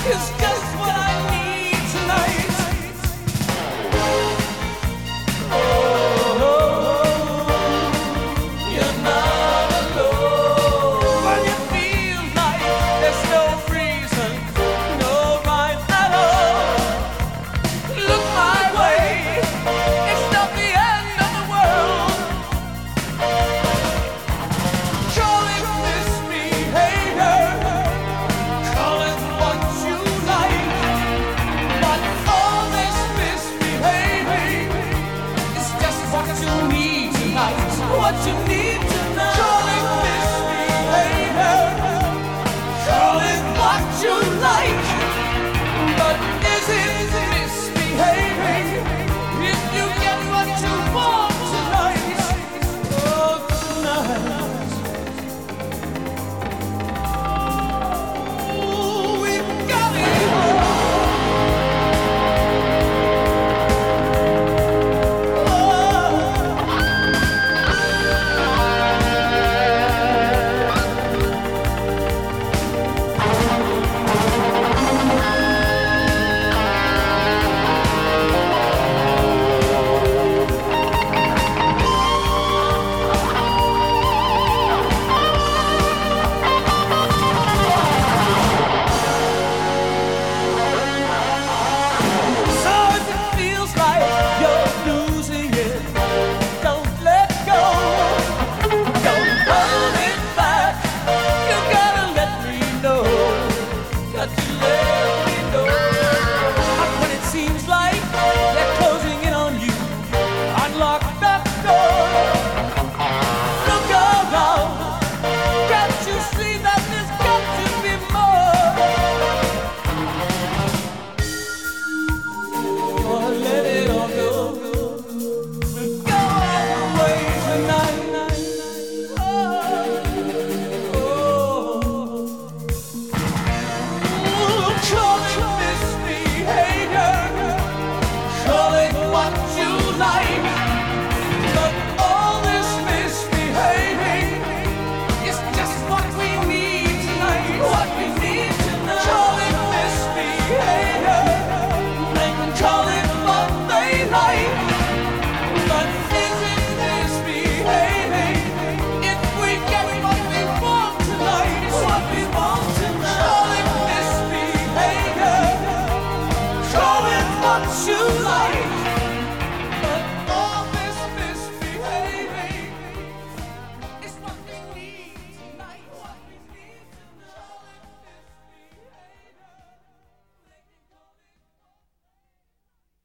It's just what I need tonight. Oh, you're not alone. When you feel like there's no reason, no rhyme at all, look my way. It's not the end of the world. Call it misbehavior, call it what you like, but all this misbehaving is just what you need tonight. What you need tonight. Call it misbehavior, call it what you like, but is it misbehaving if you get what you want tonight? Oh, tonight. Ooh, we've got it all. So if it feels like you're losing it, don't let go. Don't hold it back. You gotta let me know. Got to let me know. When it seems like they're closing in on you, unlock that door. Look around. Can't you see that there's got to be more? Oh, let it all go. We'll go away tonight. Oh, ooh, call it misbehavior, call it what you like, but all this misbehaving is just what we need tonight. What we need tonight. Call it misbehavior. They can call it what they like, but is it misbehaving if we get what we want tonight? What we want tonight. Call it misbehavior, call it what you like.